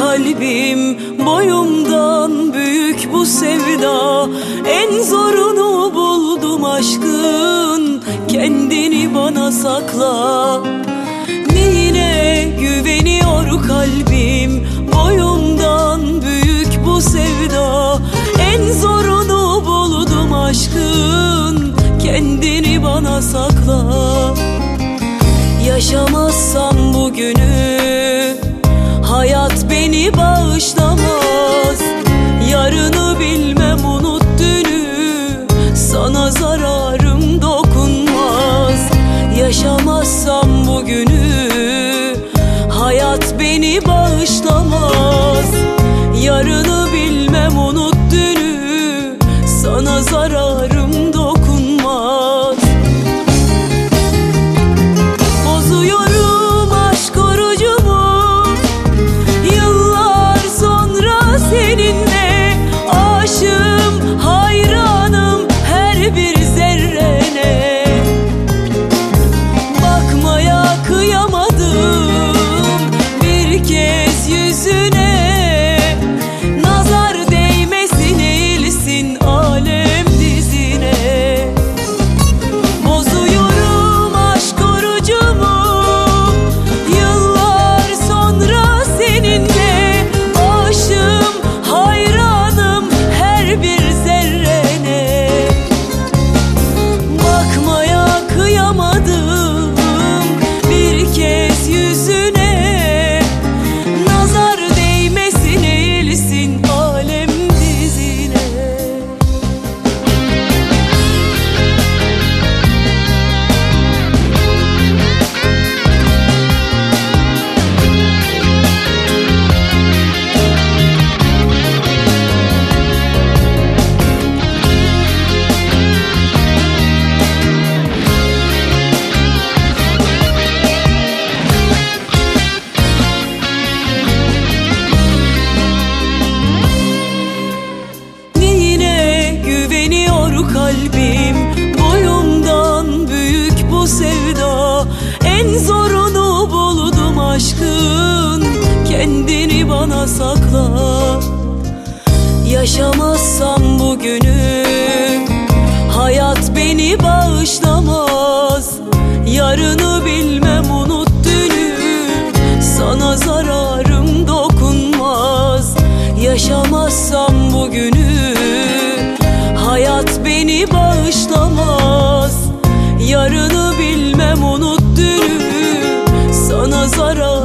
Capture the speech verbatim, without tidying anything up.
kalbim, boyumdan büyük bu sevda. En zorunu buldum aşkın, kendini bana sakla. Neyine güveniyor kalbim, boyumdan büyük bu sevda. En zorunu buldum aşkın, kendini bana sakla. Yaşamazsam bugünü, hayat beni bağışlamaz. Yarını bilmem, unut dünü, sana zararım dokunmaz. Yaşamazsam bugünü, hayat beni bağışlamaz. Yarını bilmem, unut dünü, sana zararım dokunmaz. Bozuyorum aşk orucumu, yıllar sonra seninle. Aşığım, hayranım her bir zerrene. Bakmaya kıyamadım bir kez yüzüne. Nazar değmesin, eğilsin alem dizine. Bozuyorum aşk orucumu, yıllar sonra seninle. Aşığım, hayranım her bir zerrene. Bakmaya kıyamadım bir kez yüzüne. Nazar değmesin, eğilsin alem dizine. Neyine güveniyor kalbim, boyumdan büyük bu sevda. En zorunu buldum aşkın, kendini bana sakla. Yaşamazsam bugünü, hayat beni bağışlamaz. Yarını bilmem, unut dünü, sana zararım dokunmaz. Yaşamazsam bugünü, hayat beni bağışlamaz. Yarını bilmem, unut dünü, sana zarar